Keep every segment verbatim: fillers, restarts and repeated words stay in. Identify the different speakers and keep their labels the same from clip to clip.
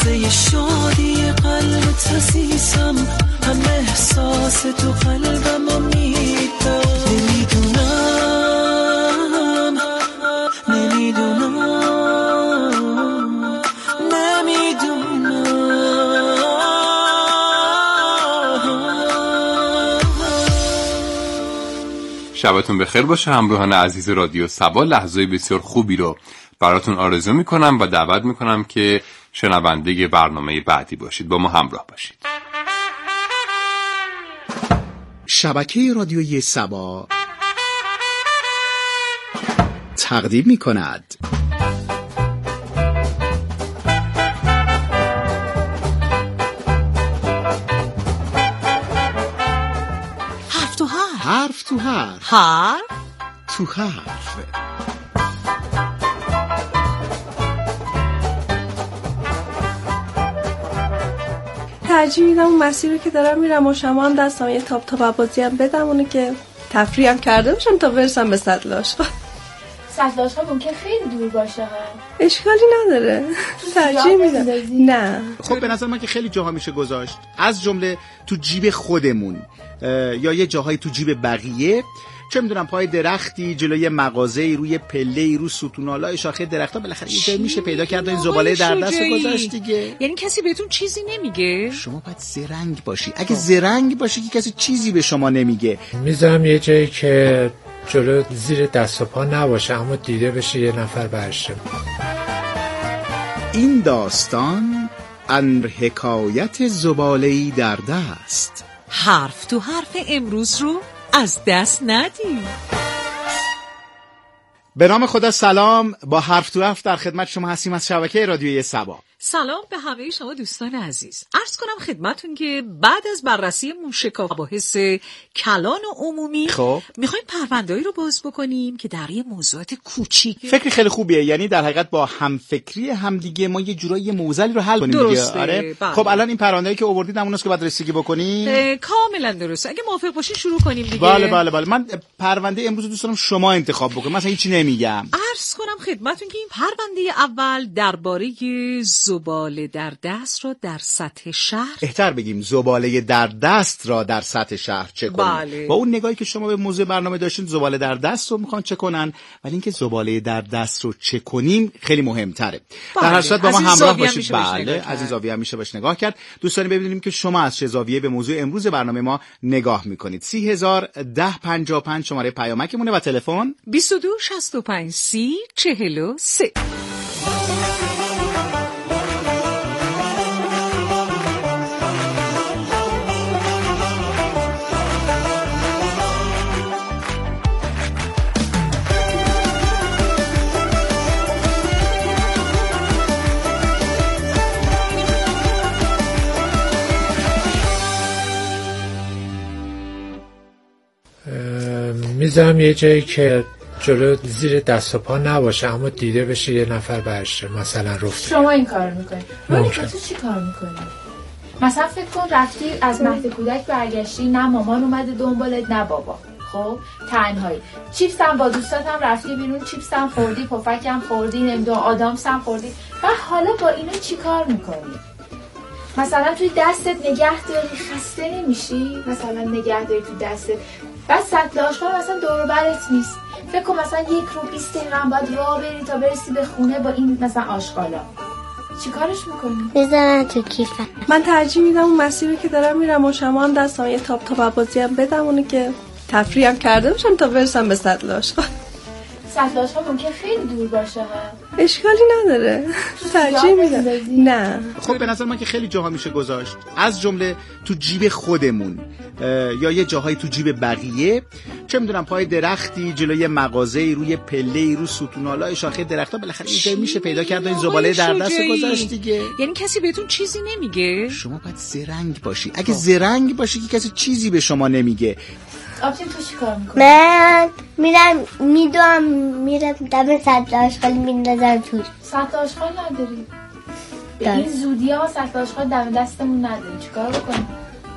Speaker 1: قصه شادی قلبت عزیزم، همه احساس تو قلبم میدم. نمیدونم نمیدونم
Speaker 2: شبتون بخیر باشه همراهان عزیز رادیو صبا. لحظه بسیار خوبی رو براتون آرزو میکنم و دعوت میکنم که شنونده برنامه بعدی باشید. با ما همراه باشید.
Speaker 3: شبکه رادیویی صبا تقدیم میکند
Speaker 4: حرف تو حرف،
Speaker 3: حرف تو حرف،
Speaker 4: حرف
Speaker 3: تو حرف.
Speaker 5: ترجیح میدم اون مسیری که دارم میرم و شما هم دستم یه تاپ تاپ بازی هم بدم، اونو که تفریح هم کرده باشم تا برسم به سطل آشغال.
Speaker 6: سطل آشغال ممکن خیلی دور باشه ها.
Speaker 5: اشکالی نداره. ترجیح میدم. نه
Speaker 3: خب به نظر من که خیلی جاها میشه گذاشت، از جمله تو جیب خودمون یا یه جاهایی تو جیب بقیه، چه میدونم پای درختی، جلوی مغازه‌ای، روی پله‌ای، رو ستون‌آلای شاخه درخت‌ها، بالاخره یه جایی میشه پیدا کرد این زباله در دست گذاشت دیگه.
Speaker 4: یعنی کسی بهتون چیزی نمیگه؟
Speaker 3: شما باید زرنگ باشی. اگه زرنگ باشی که کسی چیزی به شما نمیگه.
Speaker 7: میذارم یه جایی که جلو زیر دست و پا نباشه اما دیده بشه یه نفر برشه.
Speaker 3: این داستان ان حکایت زباله‌ای در دست.
Speaker 4: حرف تو حرف امروز رو از دست ندی.
Speaker 3: به نام خدا سلام. با حرف تو حرف در خدمت شما هستیم از شبکه رادیویی صبا.
Speaker 4: سلام به همه شما دوستان عزیز. عرض کنم خدمتون که بعد از بررسی موشکاف مباحث کلان و عمومی
Speaker 3: خب
Speaker 4: میخوایم پرونده‌ای رو باز بکنیم که در یه موضوعات کوچیک.
Speaker 3: فکر خیلی خوبیه، یعنی در حقیقت با همفکری همدیگه ما یه جورایی موزلی رو حل کنیم.
Speaker 4: درسته.
Speaker 3: آره.
Speaker 4: بله.
Speaker 3: خب الان این پرونده‌ای که آوردید هموناست که بعد رسیدگی بکنیم.
Speaker 4: کاملا درسته. اگه موافق باشین شروع کنیم دیگه.
Speaker 3: بله بله بله. من پرونده امروز دوست دارم شما انتخاب بکنید. مثلا هیچی نمیگم.
Speaker 4: عرض کنم خدمتون که این پرونده اول درباره زباله در دست را در سطح شهر،
Speaker 3: بهتر بگیم زباله در دست را در سطح شهر چه کنیم.
Speaker 4: بله.
Speaker 3: با اون نگاهی که شما به موضوع برنامه داشتین، زباله در دست رو میخوان چه کنن، ولی اینکه زباله در دست رو چه کنیم خیلی مهمتره.
Speaker 4: بله.
Speaker 3: در هر صورت با ما همراه باشید.
Speaker 4: بله
Speaker 3: از این زاویه هم میشه باش نگاه کرد. دوستان ببینیم که شما از چه زاویه به موضوع امروز برنامه ما نگاه میکنید. سی هزار ده پنجاه و پنج شماره پیامکمونه و تلفن
Speaker 4: بیست و دو شصت و پنج سی چهل و سه.
Speaker 7: میذارم یه جایی که جلو زیر دست و پا نباشه اما دیده بشه یه نفر برشه، مثلا رفته.
Speaker 6: شما این کار میکنی؟
Speaker 7: ممکن.
Speaker 6: تو چی کار میکنی؟ مثلا فکر کن رفتی از مهد کودک برگشتی، نه مامان اومده دنبالت نه بابا، خب تنهایی، چیپس هم با دوستات هم رفتی بیرون، چیپس هم خوردی، پفک هم خوردی، نمیدونم آدامس هم خوردی، و حالا با اینا چی کار میکنی؟ مثلا توی دستت نگه داری، خسته نمیشی؟ مثلا نگه داری تو دستت، بعد سطل آشغال مثلا دور و برت نیست، فکر کن مثلا یک رو بیست دقیقه هم باید راه بری تا برسی به خونه با این مثلا آشغالا، چی کارش میکنی؟
Speaker 8: بزنن تو کیفم.
Speaker 5: من ترجیح میدم اون مسیری که دارم میرم و شما هم دستم یه تاپ تاپ بازی هم بدم، اونو که تفریح هم کرده باشم تا برسم به سطل آشغال.
Speaker 6: سطل آشغال ممکن خیلی دور باشه ها.
Speaker 5: اشکالی نداره. ترجیح میدم. نه
Speaker 3: خب به نظر من که خیلی جاها میشه گذاشت، از جمله تو جیب خودمون یا یه جاهایی تو جیب بقیه، چه میدونم پای درختی، جلوی مغازه‌ای، روی پله‌ای، رو ستون‌آلای شاخه درخت‌ها، بالاخره یه جایی میشه پیدا کرد این زباله در دست گذاشت دیگه.
Speaker 4: یعنی کسی بهتون چیزی نمیگه؟
Speaker 3: شما باید زرنگ باشی. اگه زرنگ باشی که کسی چیزی به شما نمیگه.
Speaker 6: آبجیم تو چی کار میکنی؟
Speaker 8: من میرم میدوام میرم دم سطل آشغال میندازم توش.
Speaker 6: سطل آشغال نداری؟ به این زودی ها سطل آشغال دم دستمون نداری، چی کار بکنی؟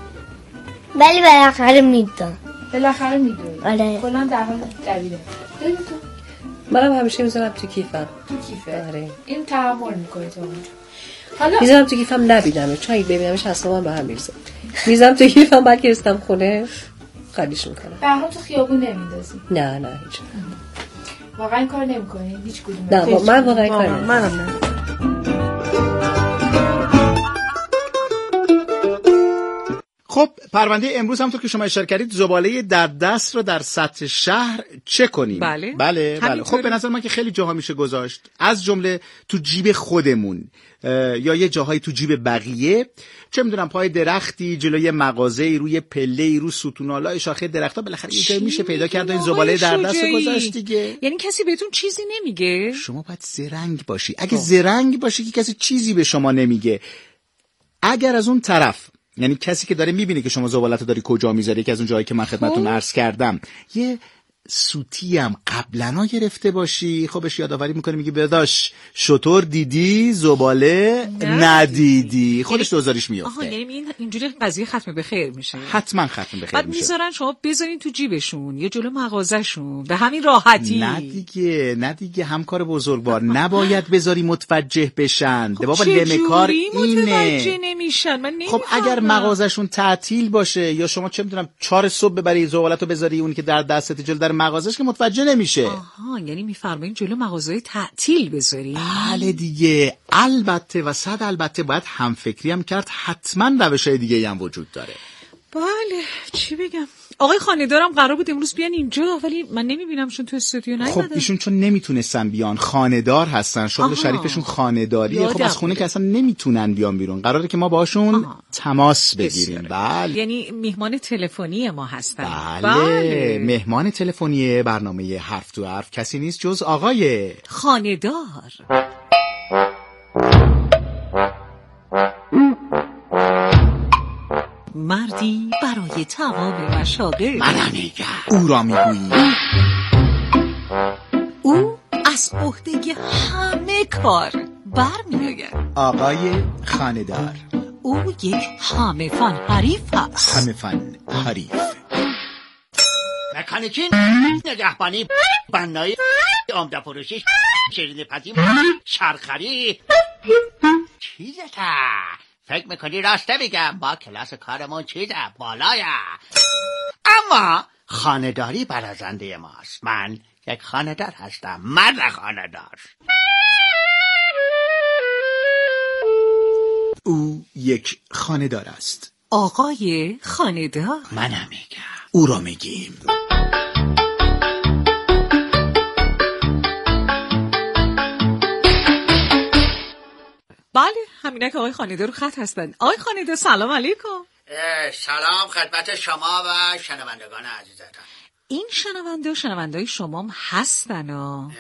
Speaker 8: ولی بالاخره میدوام.
Speaker 6: بالاخره میدوی؟
Speaker 8: آره.
Speaker 6: کلا در حال دویده. دوی تو؟
Speaker 5: منم همیشه میذارم تو کیفم.
Speaker 6: تو کیفه؟
Speaker 5: آره.
Speaker 6: این تحمل میکنی تو اونجا. حالا
Speaker 5: میذارم تو گیفم نبینم، چون اگه ببینمش اصلا من به هم میرسه. میذارم تو گیفم، بعد که رسیدم خونه خالیش میکنم.
Speaker 6: به هر حال تو خیابون نمیندازی؟
Speaker 5: نه نه هیچ.
Speaker 6: واقعا کار نمیکنی هیچ کدوم؟
Speaker 5: نه من واقعا کار نمیکنم.
Speaker 9: منم نه.
Speaker 3: خب پرونده امروز همونطور که شما اشاره کردید زباله در دست رو در سطح شهر چه کنیم؟
Speaker 4: بله
Speaker 3: بله بله. خب به نظر من که خیلی جاها میشه گذاشت، از جمله تو جیب خودمون یا یه جاهایی تو جیب بقیه، چه میدونم پای درختی، جلوی مغازه‌ای، روی پله‌ای، رو ستون‌آلای شاخه درخت‌ها، بالاخره یه جایی میشه پیدا کرد این زباله در دست رو گذاشت دیگه.
Speaker 4: یعنی کسی بهتون چیزی نمیگه؟
Speaker 3: شما باید زرنگ باشی. اگه زرنگ باشی که کسی چیزی به شما نمیگه. اگر از اون طرف، یعنی کسی که داره میبینه که شما زبالتو داری کجا میذاری، که از اون جایی که من خدمتتون عرض کردم، یه سوتی هم قبلا گرفته باشی، خبش یادآوری میکنه، میگه بداش شطور دیدی زباله ندیدی، خودش دوزاریش میفته.
Speaker 4: آها، یعنی این اینجوری قضیه ختم به خیر میشه.
Speaker 3: حتما ختم به خیر
Speaker 4: بعد
Speaker 3: میشه.
Speaker 4: میذارن شما بذارین تو جیبشون یا جلو مغازه‌شون به همین راحتی.
Speaker 3: نه دیگه نه دیگه همکار بزرگوار، نباید بذاری متوجه بشن.
Speaker 4: خب
Speaker 3: بابا لمه کار اینه.
Speaker 4: متوجه نمیشن؟ من نمیفهمم.
Speaker 3: خب اگر مغازه‌شون تعطیل باشه یا شما چه میدونم چهار صبح ببری زبالتو بذاری اون که در دستت جلو در مغازش، که متوجه نمیشه.
Speaker 4: آها، یعنی میفرمایین جلو مغازه تعطیل بذارین؟
Speaker 3: بله دیگه. البته و صد البته باید همفکری هم کرد، حتما روش‌های دیگه‌ای هم وجود داره.
Speaker 4: بله چی بگم، آقای خانه‌دارم قرار بود امروز بیان اینجا ولی من نمیبینمشون تو استودیو نیومدن.
Speaker 3: خب ایشون چون نمیتونستن بیان، خانه‌دار هستن، شغل شریفشون خانه‌داریه، خب از خونه که اصلا نمیتونن بیان بیرون، قراره که ما باشون تماس بگیریم. بله
Speaker 4: یعنی مهمان تلفنی ما هستن.
Speaker 3: بله, بله. مهمان تلفنی برنامه حرف تو حرف کسی نیست جز آقای
Speaker 4: خانه‌دار. مردی برای تمام مشاغل.
Speaker 3: من میگم او را میگویی.
Speaker 4: او از عهده همه کار برمیآید.
Speaker 3: آقای خانه‌دار.
Speaker 4: او یک همه فن حریف هست.
Speaker 3: همه فن حریف.
Speaker 10: مکانیکی، نگهبانی، بنایی، عمده فروشی، شیرینی پزی، شرخری. چیزته؟ فکر میکنی راسته میگم؟ با کلاس کارمون چیزه بالایه، اما خانه‌داری برازنده ماست. من یک خانه‌دار هستم، مرد خانه‌دار.
Speaker 3: او یک خانه‌دار است.
Speaker 4: آقای خانه‌دار.
Speaker 3: منم میگم او را میگیم.
Speaker 4: بله همینه که آقای خانه‌دار رو خط هستن. آقای خانه‌دار سلام علیکم.
Speaker 10: سلام خدمت شما و شنوندگان عزیزتان.
Speaker 4: این شنونده و شنونده‌های شما هم هستن ها.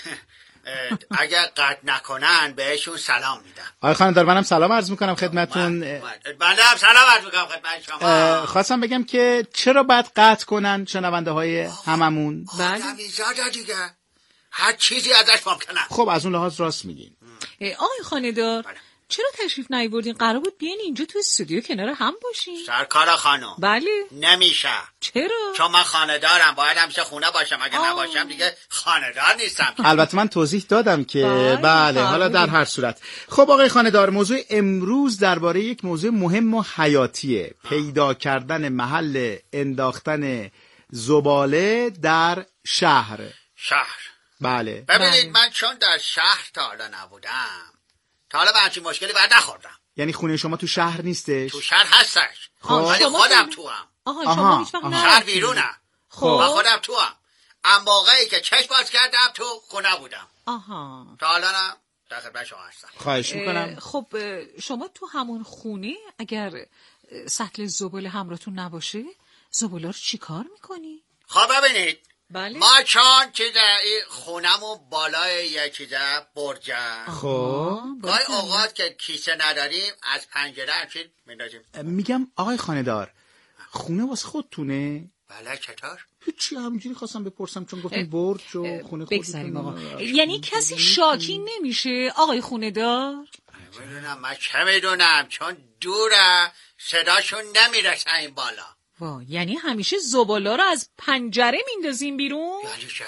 Speaker 10: اگر قطع نکنن بهشون سلام میدم.
Speaker 3: آقای خانه‌دار منم سلام عرض میکنم خدمتون.
Speaker 10: بنده هم سلام عرض میکنم خدمت شما.
Speaker 3: خواستم بگم که چرا باید قطع کنن شنونده های هممون؟
Speaker 4: بله
Speaker 10: آدمیزاده دیگه، هر چیزی ازش ممکنه.
Speaker 3: خب از اون لحاظ راست میگین.
Speaker 4: آقای خانه‌دار چرا تشریف نیاوردین؟ قرار بود بیاین اینجا تو استودیو کنار هم باشین.
Speaker 10: سرکار خانم
Speaker 4: بله
Speaker 10: نمیشه.
Speaker 4: چرا؟
Speaker 10: چون من خانه دارم، باید همیشه خونه باشم، اگه آه. نباشم دیگه خانه دار نیستم.
Speaker 3: البته من توضیح دادم که بله, بله. حالا در هر صورت. خب آقای خانه دار، موضوع امروز درباره یک موضوع مهم و حیاتیه. پیدا کردن محل انداختن زباله در شهر.
Speaker 10: شهر
Speaker 3: بله
Speaker 10: ببینید
Speaker 4: بله.
Speaker 10: من چون در شهر تا حالا نبودم، تا حالا به همچین مشکلی بعد نخوردم.
Speaker 3: یعنی خونه شما تو شهر نیستش؟
Speaker 10: تو شهر هستش ولی خودم تو هم.
Speaker 4: آها شما هیچ وقت
Speaker 10: شهر بیرونم
Speaker 4: خب
Speaker 10: و خودم تو هم. اما موقعی که چشم باز کردم تو خونه بودم.
Speaker 4: آها
Speaker 10: تا حالا نه در خدمت شما هستم.
Speaker 3: خواهش میکنم.
Speaker 4: خب شما تو همون خونه اگر سطل زباله همراهتون نباشه زباله رو چی کار میکنی؟
Speaker 10: خب ببینید
Speaker 4: بله؟
Speaker 10: ما چون چیزه این خونمون بالای یه چیزه برجه.
Speaker 3: خب
Speaker 10: گاهی اوقات که کیسه نداریم از پنجره همچین میندازیم.
Speaker 3: میگم آقای خانه‌دار خونه واسه خودتونه؟
Speaker 10: بله چطور؟
Speaker 3: هیچی همینجوری خواستم بپرسم چون گفتیم برج و خونه
Speaker 4: بگذاریم آقا.
Speaker 3: خودتونه.
Speaker 4: یعنی کسی شاکی نمیشه آقای خونه‌دار؟
Speaker 10: میدونم من چه میدونم، چون دوره صداشون نمیرسه این بالا.
Speaker 4: وا یعنی همیشه زباله رو از پنجره میندازیم بیرون؟
Speaker 10: یعنی چه؟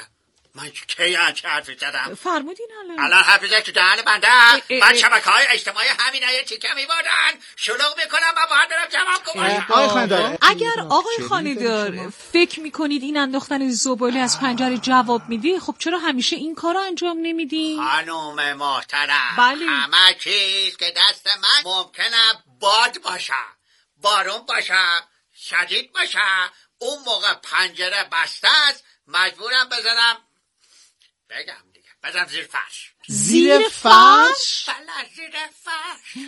Speaker 10: من کی چه حرفی زدم؟
Speaker 4: فرمودین الان
Speaker 10: الان حرفی زد تو دهن بنده. بعد شبکه‌های اجتماعی همینا یه تیکه می‌بردن شلوغ میکنم و باید برم جواب کنم.
Speaker 3: آقای خانه‌دار،
Speaker 4: اگر آقای خانه‌دار فکر میکنید این انداختن زباله از پنجره جواب میده، خب چرا همیشه این کار رو انجام نمیدین؟
Speaker 10: خانوم محترم،
Speaker 4: بله.
Speaker 10: همه چیز که دست من ممکنه باد باشه، بارون باشه، شدید باشه، اون موقع پنجره بسته است، مجبورم بزنم بگم دیگه بزنم زیر فرش.
Speaker 3: زیر فرش؟
Speaker 10: بله زیر فرش.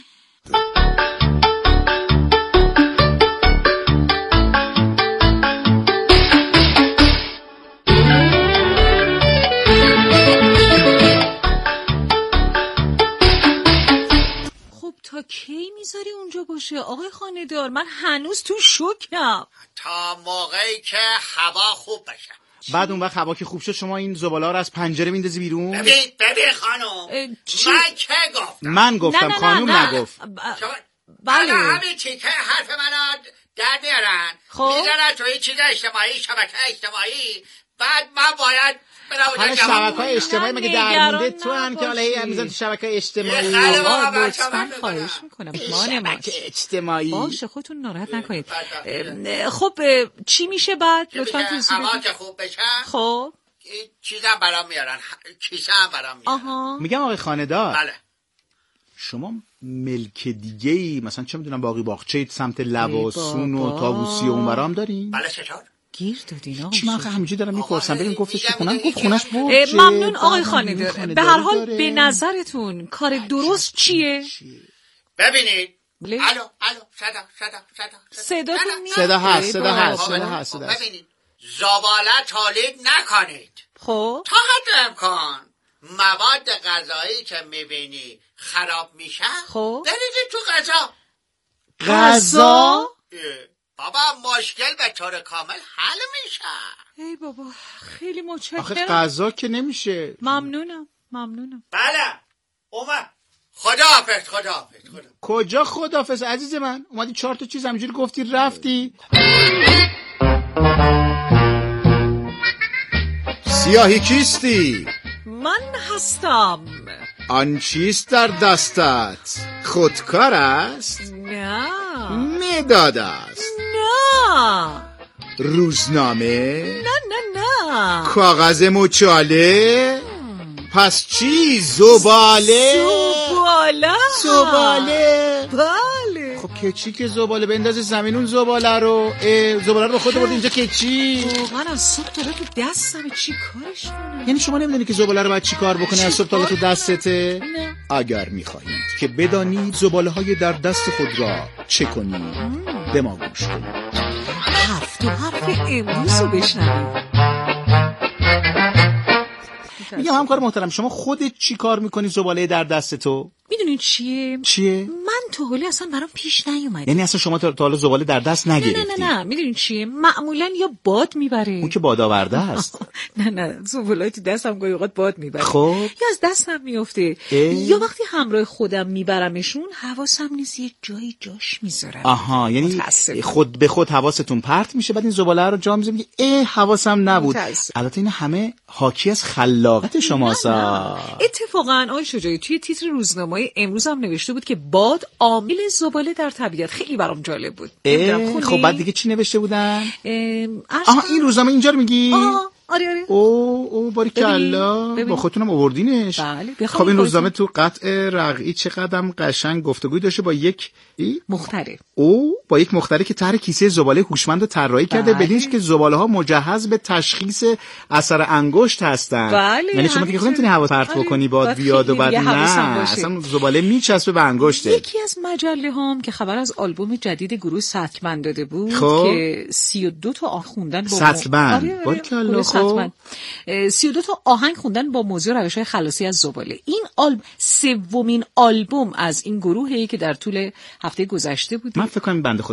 Speaker 4: خب تا کی میذاری اونجا باشه آقای خانه‌دار؟ من هنوز تو شوکم.
Speaker 10: تا موقعی که هوا خوب بشه.
Speaker 3: بعد اون وقت هوا که خوب شد شما این زباله ها رو از پنجره میندازی بیرون؟
Speaker 10: ببین ببین خانم، من که گفتم؟
Speaker 3: من گفتم،
Speaker 4: نه نه
Speaker 3: خانم
Speaker 4: نه نه.
Speaker 3: نگفت.
Speaker 4: بله
Speaker 10: همین تیکه حرف منو در میارن،
Speaker 4: خب
Speaker 10: میزنن توی چیز اجتماعی، شبکه اجتماعی، بعد من باید
Speaker 3: همه شبکه‌های اجتماعی مگه درمونده تو هم که حالا هی میذارن تو شبکه‌های اجتماعی؟
Speaker 4: آقا لطفاً خواهش میکنم
Speaker 3: شبکه اجتماعی
Speaker 4: باشه خودتون ناراحت نکنید. خب چی میشه بعد لطفاً توضیح بدید.
Speaker 10: هوا که خوب بشه
Speaker 4: خب
Speaker 10: چیزام برام میارن، کیسه هم برام میارن.
Speaker 4: آها
Speaker 3: میگم آقای خانه‌دار،
Speaker 10: بله
Speaker 3: شما ملک دیگه‌ای مثلا چه میدونم باقی باغچه سمت لواسون و طاووسی و اون برام دارین؟
Speaker 10: بله چطور؟
Speaker 4: گیر دادین آقا.
Speaker 3: چی من همینجوری دارم میپرسم، ببین گفتش که خونم، گفت خونش بود.
Speaker 4: ممنون آقای خانه‌دار. به هر حال به نظرتون کار درست چیه؟
Speaker 10: ببینید الو الو صدا صدا صدا
Speaker 4: صداتون میاد؟
Speaker 3: صدا هست صدا هست صدا هست.
Speaker 10: ببینید زباله تولید نکنید.
Speaker 4: خب
Speaker 10: تا حد امکان مواد غذایی که میبینی خراب میشه
Speaker 4: خب
Speaker 10: بریزید تو غذا.
Speaker 4: غذا؟
Speaker 10: بابا مشکل به طور کامل حل میشه.
Speaker 4: ای بابا خیلی متشکرم.
Speaker 3: آخه غذا که نمیشه.
Speaker 4: ممنونم ممنونم.
Speaker 10: بله اومد. خداحافظ خداحافظ خدا.
Speaker 3: کجا خداحافظ عزیز من؟ اومدی چهار تا چیز همینجوری گفتی رفتی. سیاهی کیستی؟
Speaker 4: من هستم.
Speaker 3: آن چیست در دستت؟ خودکار است؟
Speaker 4: نه.
Speaker 3: مداد است؟
Speaker 4: نه.
Speaker 3: روزنامه؟
Speaker 4: نه نه نه.
Speaker 3: کاغذ مچاله؟ پس چی؟ زباله؟
Speaker 4: زباله؟
Speaker 3: زباله؟
Speaker 4: بله.
Speaker 3: خب که چی که زباله بندازه زمین اون زباله رو؟ زباله رو به خود برد اینجا که چی؟
Speaker 4: من از صبح تا تو دستم چی کارش کنم؟
Speaker 3: یعنی شما نمیدونی که زباله رو باید چی کار بکنه از صبح تا تو دستته؟
Speaker 4: نه.
Speaker 3: اگر میخواهید که بدانید زباله های در دست خود را چه کنید به ما گوش کنید.
Speaker 4: حرف تو حرف امروز رو بشنوید.
Speaker 3: میگم همکار محترم شما خودت چی کار میکنی زباله در دست تو؟
Speaker 4: میدونین چیه؟
Speaker 3: چیه؟
Speaker 4: من تا حالا اصلا برام پیش نیومد.
Speaker 3: یعنی اصلا شما تا حالا زباله در دست نگرفتی؟
Speaker 4: نه نه نه میدونین چیه؟ معمولا یا باد میبره.
Speaker 3: اون که باد آورده است.
Speaker 4: نه نه زباله تو دستم گاهی اوقات باد میبره.
Speaker 3: خب
Speaker 4: یا از دستم میفته. یا وقتی همراه خودم میبرمشون حواسم نیست یه جایی جاش میذارم.
Speaker 3: آها یعنی خود به خود حواستون پرت میشه بعد این زباله رو جا میذاری میگی ای حواسم نبود. البته این همه حاکی از خلاقیت شماست.
Speaker 4: اتفاقا آقای شجاعی توی تیتر روزنامه امروز هم نوشته بود که باد عامل زباله در طبیعت. خیلی برام جالب بود.
Speaker 3: خب بعد دیگه چی نوشته بودن؟
Speaker 4: آها
Speaker 3: این روزنامه اینجا رو میگی؟
Speaker 4: آها آره آره.
Speaker 3: او او باریکلا با خودتونم آوردینش.
Speaker 4: بله
Speaker 3: خب این روزنامه تو قطع رقعی چقدرم قشنگ گفتگوی داشته با یک
Speaker 4: مخترع.
Speaker 3: او با یک مخترع که طرح کیسه زباله هوشمند رو طراحی کرده بدینش که زباله ها مجهز به تشخیص اثر انگشت هستن.
Speaker 4: بله
Speaker 3: یعنی شما دیگه نمیتونی هوا پرت آره. بکنی باد بیاد و بعد نه اصلا زباله میچسبه به انگشته.
Speaker 4: یکی از مجله هام که خبر از آلبوم جدید گروه سطلمند داده بود
Speaker 3: خب.
Speaker 4: که سی و دو تا آهنگ خوندن با
Speaker 3: سطلمند
Speaker 4: آره باریکلا خب سی و دو تا آهنگ خوندن با موضوع روش‌های خلاصی از زباله. این آلبوم سومین آلبوم از این گروهی که در طول هفته گذشته بود.
Speaker 3: من فکر کنم بنده خدا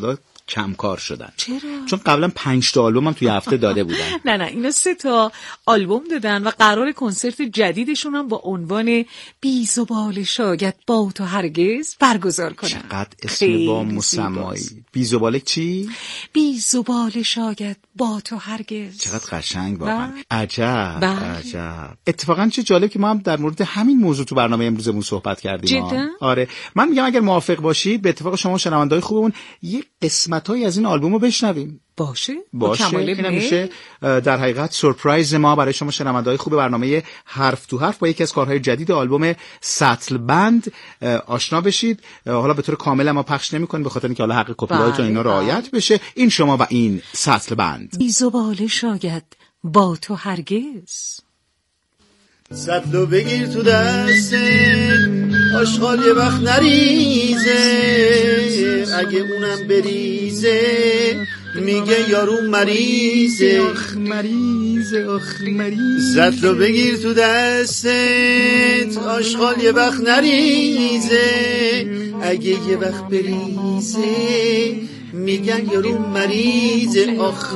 Speaker 3: کمکار شدن.
Speaker 4: چرا؟
Speaker 3: چون قبلا پنج تا آلبوم هم توی هفته داده بودن.
Speaker 4: نه نه اینا سه تا آلبوم دادن و قرار کنسرت جدیدشون هم با عنوان بی زبال شاید با تو هرگز برگزار کنن.
Speaker 3: چقدر اسم با مسمایی. بی زبال چی؟
Speaker 4: بی زبال شاید با تو هرگز.
Speaker 3: چقدر قشنگ واقعا. عجب عجب. اتفاقا چه جالب که ما هم در مورد همین موضوع تو برنامه امروزمون صحبت کردیم.
Speaker 4: جدا؟
Speaker 3: آره من میگم اگر موافق باشید به اتفاق شما شنونده‌های خوبمون یه قسمتایی از این آلبومو بشنویم.
Speaker 4: باشه
Speaker 3: باشه این میشه در حقیقت سورپرایز ما برای شما شنونده‌های خوب برنامه حرف تو حرف با یکی از کارهای جدید آلبوم سطل بند آشنا بشید. حالا به طور کامل ما پخش نمی‌کنیم به خاطر اینکه حالا حق کپی رایت و اینا رعایت بشه. این شما و این سطل بند.
Speaker 4: بی زباله شاید با تو هرگز.
Speaker 1: سطلو بگیر تو دست آشغال یه وقت نریزه، اگه اونم بریزه میگه یارو مریضه.
Speaker 3: آخ مریضه آخ مریضه.
Speaker 1: سطلو بگیر تو دستت آشغال یه وقت نریزه، اگه یه وقت بریزه میگن یارو مریضه. آخ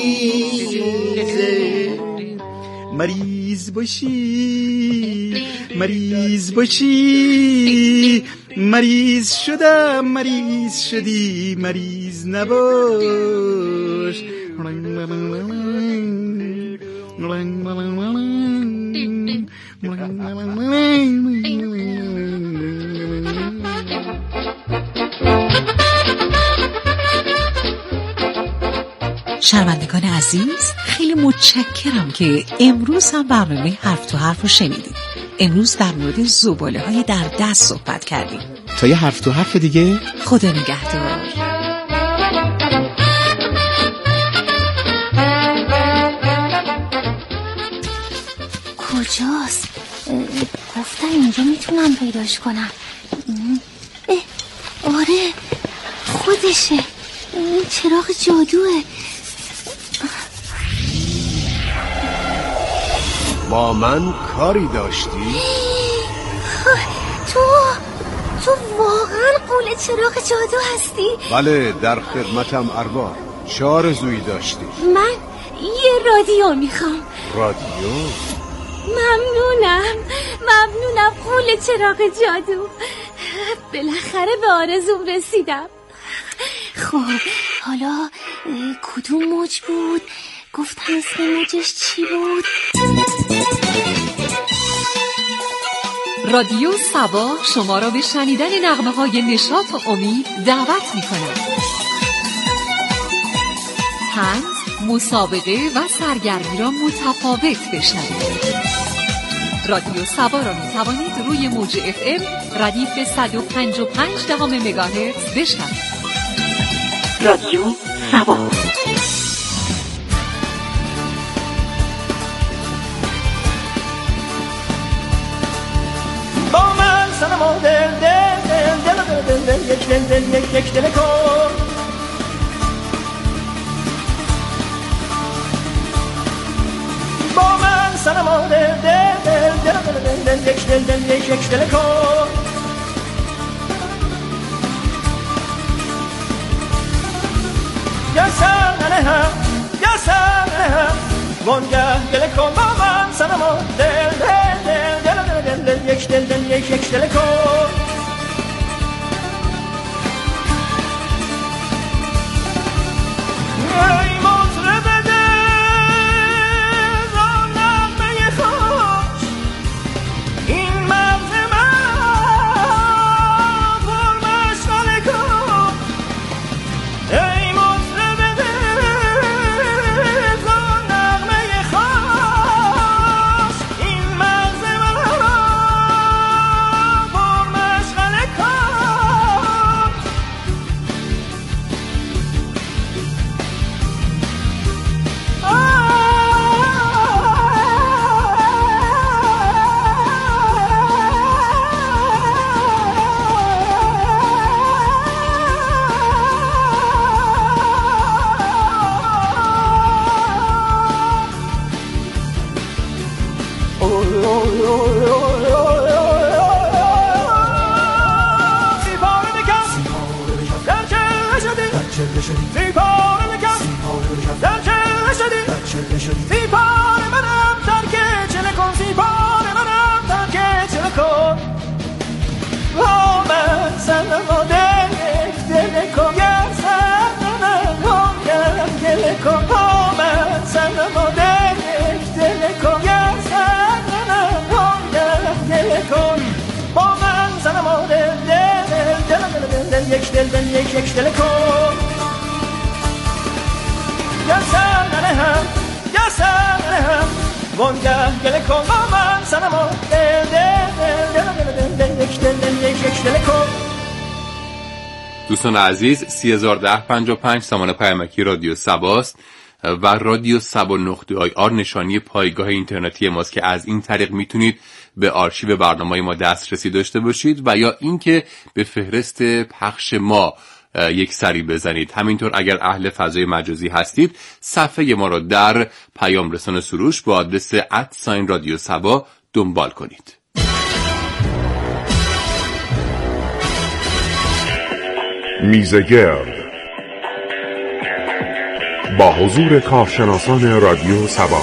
Speaker 1: مریضه.
Speaker 3: مریض باشی مریض باشی مریض شدم مریض شدی مریض نباش.
Speaker 4: شنوندگان عزیز خیلی متشکرم که امروز هم برنامه حرف تو حرف رو شنیدید. امروز در مورد زباله های در دست صحبت کردیم.
Speaker 3: تا یه حرف تو حرف دیگه
Speaker 4: خدا نگهدار.
Speaker 8: کجاست؟ گفتن اینجا میتونم پیداش کنم. اه آره خودشه. این چراغ جادوه.
Speaker 9: با من کاری داشتی؟
Speaker 8: تو تو واقعا قول چراغ جادو هستی؟
Speaker 9: بله در خدمتم ارباب. چه آرزویی داشتی؟
Speaker 8: من یه رادیو میخوام.
Speaker 9: رادیو؟
Speaker 8: ممنونم ممنونم قول چراغ جادو. بالاخره به آرزوم رسیدم. خب حالا کدوم موج بود؟ گفتن اسم موجش چی بود؟
Speaker 4: رادیو سبا شما را به شنیدن نغمه های نشاط و امید دعوت می کند. طنز، مسابقه و سرگرمی را متفاوت بشنوید. رادیو سبا را می توانید روی موج اف ام ردیف صد و پنج و پنج دهم مگاهرتز بشنوید. رادیو سبا.
Speaker 1: با من سنم و دل دل دل دل دل دل یک دل دل یک یک دل کن. با من سنم و دل دل دل دل دل دل یک دل دل یک یک دل کن. یا سنه هم یا سنه هم وانگه دل کن. با من سنم و دل دل دل دل دل دل یک دل دل یک یک دل کن. ای مطرب دل را نغمه خوش، این مغز من پر مشغله کن. ای مطرب دل را نغمه خوش، این مغز من پر دل یک دل دل یک یک دل کن یا سنه هم یا سنه هم وانگه گل کن با من سنما دل دل دل دل دل یک دل دل یک یک دل کن.
Speaker 2: دوستان عزیز، سی هزار ده پنجاه و پنج سامان پیامکی رادیو سباست و رادیو سبا نقطه آی آر نشانی پایگاه اینترنتی ماست که از این طریق میتونید به آرشیو برنامه‌های ما دسترسی داشته باشید و یا اینکه به فهرست پخش ما یک سری بزنید. همینطور اگر اهل فضای مجازی هستید صفحه ما را در پیام رسان سروش با آدرس ات ساین رادیو سبا دنبال کنید.
Speaker 11: میزگرد با حضور کارشناسان رادیو سبا.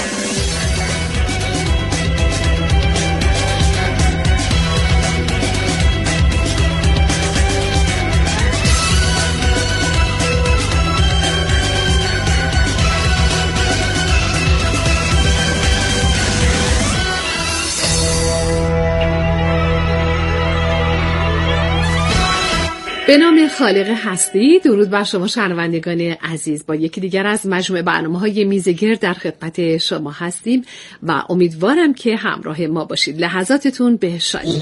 Speaker 12: به نام خالق هستی، درود بر شما شنوندگان عزیز. با یکی دیگر از مجموعه برنامه‌های میزگرد در خدمت شما هستیم و امیدوارم که همراه ما باشید. لحظاتتون به شادی.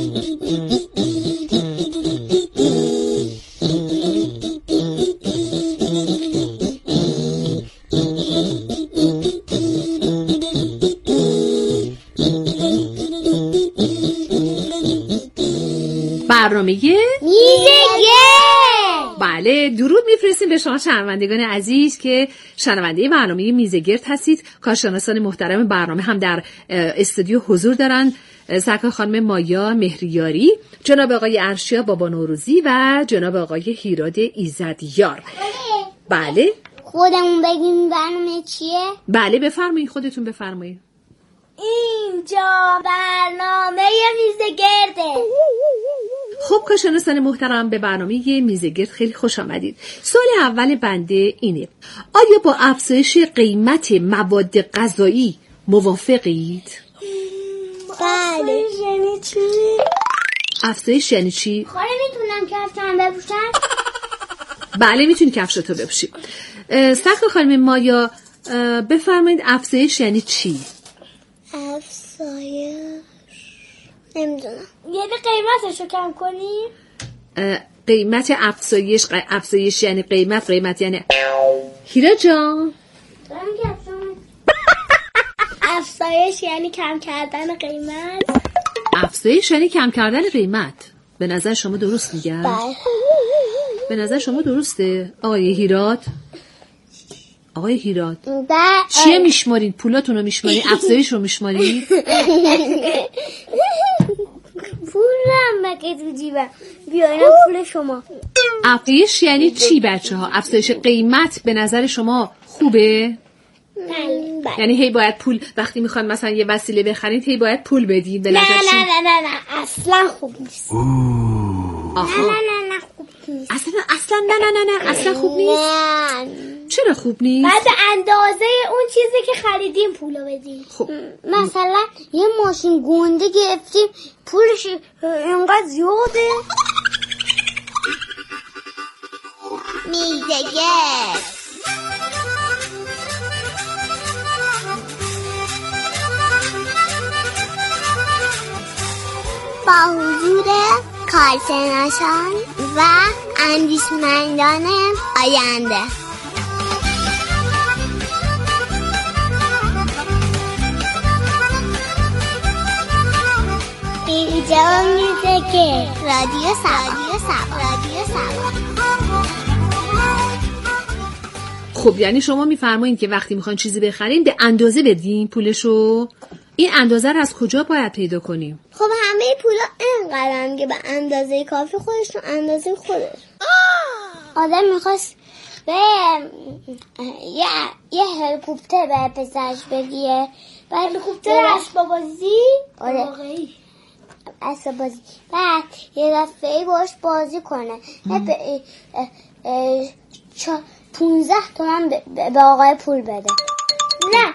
Speaker 12: برنامه
Speaker 8: میزگرد.
Speaker 12: بله، درود میفرستیم به شما شنوندگان عزیز که شنونده برنامه میزگرد هستید. کارشناسان محترم برنامه هم در استودیو حضور دارن، سرکار خانم مایا مهریاری، جناب آقای ارشیا بابا نوروزی و جناب آقای هیراد ایزدیار. بله،
Speaker 8: خودمون بگیم برنامه چیه؟
Speaker 12: بله بفرمایید، خودتون بفرمایید.
Speaker 8: اینجا برنامه میزگرده.
Speaker 12: خب کارشناسان محترم، به برنامه میزگرد خیلی خوش آمدید. سوال اول بنده اینه: آیا با افزایش قیمت مواد غذایی موافقید؟
Speaker 8: بله. یعنی چی؟
Speaker 12: افزایش یعنی چی؟
Speaker 8: خاله میتونم کفشم بپوشم؟
Speaker 12: بله میتونی کفشتو بپوشی. سرکار خانم مایا بفرمایید افزایش یعنی چی؟
Speaker 8: افزایش نمیدونم. یعنی قیمتشو کم کنی؟
Speaker 12: قیمت افزایش افزایش یعنی قیمت قیمت یعنی هیرا جان
Speaker 8: افزایش یعنی کم کردن قیمت.
Speaker 12: افزایش یعنی کم کردن قیمت. به نظر شما درست میگم؟
Speaker 8: بله.
Speaker 12: به نظر شما درسته آقای هیراد؟ آقای هیراد
Speaker 8: بله.
Speaker 12: چیه میشمارین؟ پولاتون رو میشمارین؟ افزایش رو میشمارین؟
Speaker 8: پولم مگه تو جیبم. بیاینا پول شما.
Speaker 12: افزایش یعنی چی بچه ها؟ افزایش قیمت به نظر شما خوبه؟
Speaker 8: بله.
Speaker 12: یعنی هی باید پول وقتی میخوان مثلا یه وسیله بخرید هی باید پول بدید؟ به نظر
Speaker 8: نه نه نه نه نه اصلا خوب نیست.
Speaker 12: آها.
Speaker 8: نه نه نه خوب نیست.
Speaker 12: اصلا اصلا نه نه نه نه اصلا خوب نیست.
Speaker 8: نه.
Speaker 12: چرا خوب نیست؟
Speaker 8: بعد اندازه اون چیزی که خریدیم پولو بدیم.
Speaker 12: خب
Speaker 8: مثلا یه ماشین گنده گرفتیم پولش اینقدر زیاده. میزگرد با حضور کارشناسان و اندیشمندان آینده. اینجا میزگرد رادیو سبا. رادیو سبا.
Speaker 12: خب یعنی شما میفرمایید که وقتی میخوان چیزی بخرین به اندازه بدین پولشو؟ این اندازه رو از کجا باید پیدا کنیم؟
Speaker 8: خب همه پولا اینقدرن که به اندازه کافی خودش تو اندازه خودش. آدم میخواست به یه یه هلیکوپتر به پسرش بگیره. به هلیکوپتر اسباب بازی؟ آره. اسباب بازی. بعد یه دفعه باش بازی کنه. پونزده تومن به آقای پول بده. نه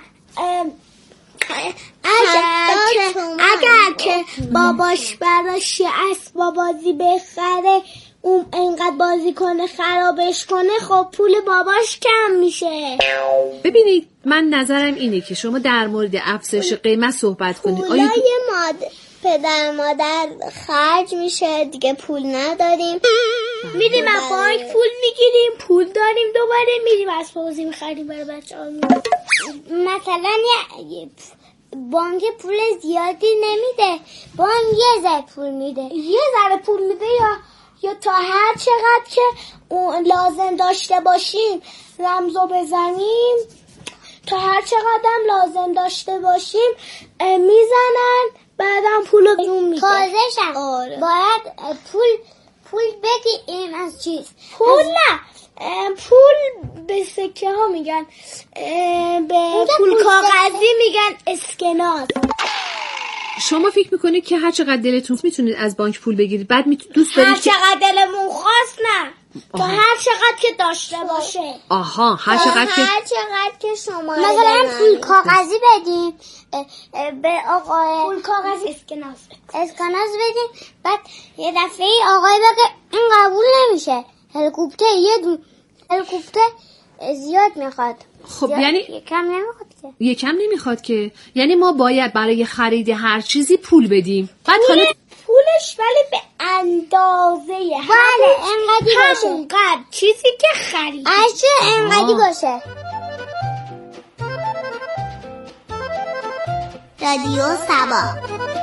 Speaker 8: اگر, اگر که باباش براش اسباب بازی بخره اون اینقدر بازی کنه خرابش کنه خب پول باباش کم میشه.
Speaker 12: ببینید من نظرم اینه که شما در مورد افزایش قیمت صحبت کنید.
Speaker 8: پولای
Speaker 12: آیا
Speaker 8: مادر پدر مادر خرج میشه دیگه، پول نداریم، میریم از بانک پول میگیریم، پول داریم دوباره میریم از بازی میخریم برای بچه‌ها. مثلا یه بانک پول زیادی نمیده، بانک یه ذره پول میده، یه ذره پول میده یا یا تا هر چقدر که اون لازم داشته باشیم رمزو بزنیم، تا هر چقدر هم لازم داشته باشیم میزنن، بعدم پولو بیرون میده. کازشم آره. باید پول پول بدیم از چیز، پول نه پول به سکه ها میگن، به پول کاغذی میگن اسکناس.
Speaker 12: شما فکر میکنید که هر چقدر دلتون میتونید از بانک پول بگیرید، بعد میتونید دوست دارید
Speaker 8: هر چقدر دلمون خواست نه، تا هر چقدر که داشته باشه.
Speaker 12: آها هر چقدر که
Speaker 8: هر چقدر که شما مثلا پول کاغذی بدیم به آقای پول کاغذی اسکناس اسکناس بدیم، بعد یه دفعه آقای بگه این قبول نمیشه، هلیکوپتر یه دو هلیکوپتر زیاد میخواد.
Speaker 12: خب یعنی
Speaker 8: یکم نمیخواد که
Speaker 12: یکم نمیخواد که یعنی ما باید برای خرید هر چیزی پول بدیم، بعد حالا
Speaker 8: پولش ولی به اندازه بله انقدی باشه، همونقدر چیزی که خرید اچه انقدی باشه. رادیو سبا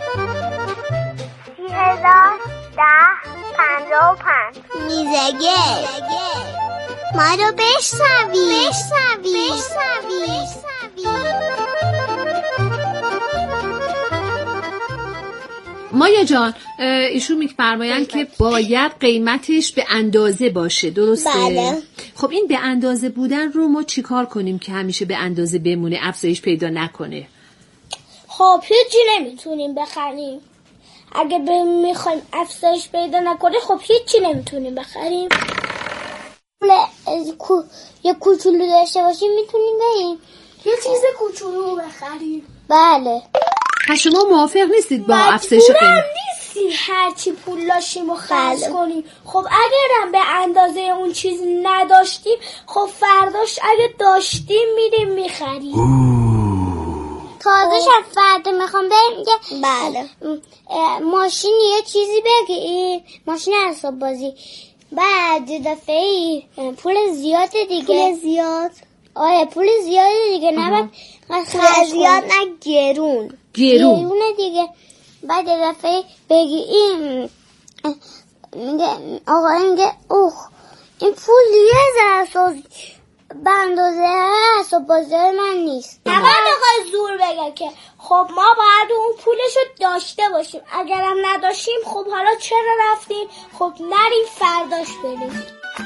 Speaker 8: سی هزار ده پنجاه و پنج میزگه ما رو بشنوی بشنوی بشنوی.
Speaker 12: مایا جان ایشون میفرمایند که باید قیمتش به اندازه باشه، درسته؟
Speaker 8: بله.
Speaker 12: خب این به اندازه بودن رو ما چیکار کنیم که همیشه به اندازه بمونه، افزایش پیدا نکنه؟
Speaker 8: خب هیچی نمیتونیم بخریم. اگه میخوایم افزایش پیدا نکنه خب هیچی نمیتونیم بخریم. یه کوچولو داشته باشیم میتونیم بریم یه چیز کوچولو بخریم. بله.
Speaker 12: پس شما موافق نیستید با افزایش قیمت؟
Speaker 8: نیستیم هرچی پول داشتیم و خرج بله. کنیم. خب اگرم به اندازه اون چیز نداشتیم خب فرداش اگه داشتیم میریم میخریم. تازه شب فردا میخوام بریم که بله ماشین یه چیزی بگیر، ماشین حساب بازی، بعد دفعه پول زیاد دیگه، پول زیاد آره پول زیاد دیگه نه بعد زیاد نه گرون
Speaker 12: گرون
Speaker 8: گرونه دیگه، بعد دفعه بگی این میگه آقا اینگه اوه این پول یه ذره به اندازه حساب بازی من نیست. نباید آقا زور بگه که خب ما باید اون پولشو داشته باشیم، اگرم نداشتیم خب حالا چرا رفتیم، خب نریم فرداش بریم.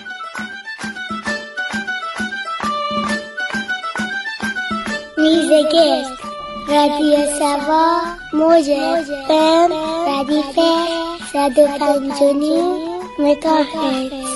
Speaker 8: میزگرد رادیو سبا موج افم ردیف صد و پنج و نیم مگاهرتز.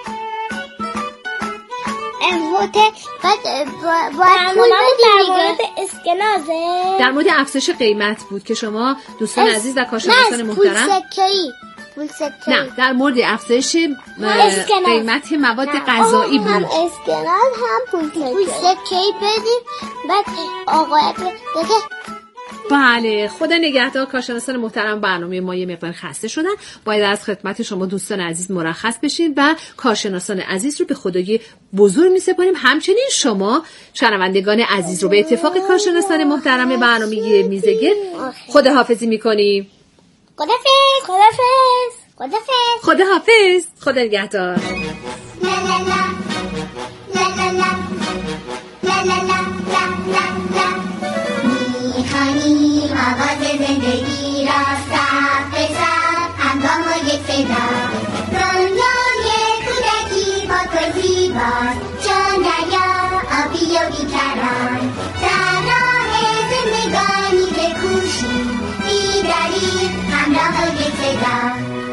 Speaker 8: در مورد اسکنازه،
Speaker 12: در مورد افزایش قیمت بود که شما دوستان اس... عزیز و کارشناسان محترم
Speaker 8: پول سکه‌ای پول سکه‌ای
Speaker 12: نه در مورد افزایش قیمت مواد غذایی بود.
Speaker 8: هم اسکناز هم پول سکه‌ای پول سکه‌ای بدیم بعد آقای بگه
Speaker 12: بله. خدا نگهدار. کارشناسان محترم برنامه ما یه مقدار خسته شدن، باید از خدمت شما دوستان عزیز مرخص بشین و کارشناسان عزیز رو به خدای بزرگ میسپاریم. همچنین شما شنوندگان عزیز رو به اتفاق کارشناسان محترم برنامه میزگرد خداحافظی میکنیم.
Speaker 8: خدافظ خدافظ خدافظ
Speaker 12: خداحافظ. خدا نگهدار.
Speaker 13: میخوانیم آواز زندگی را صف به صف همگام و یک صدا، دنیای کودکی با تو زیباست چون دریا آبی و بیکران، در راه زندگانی بکوشیم بیداری همراه و یک صدا.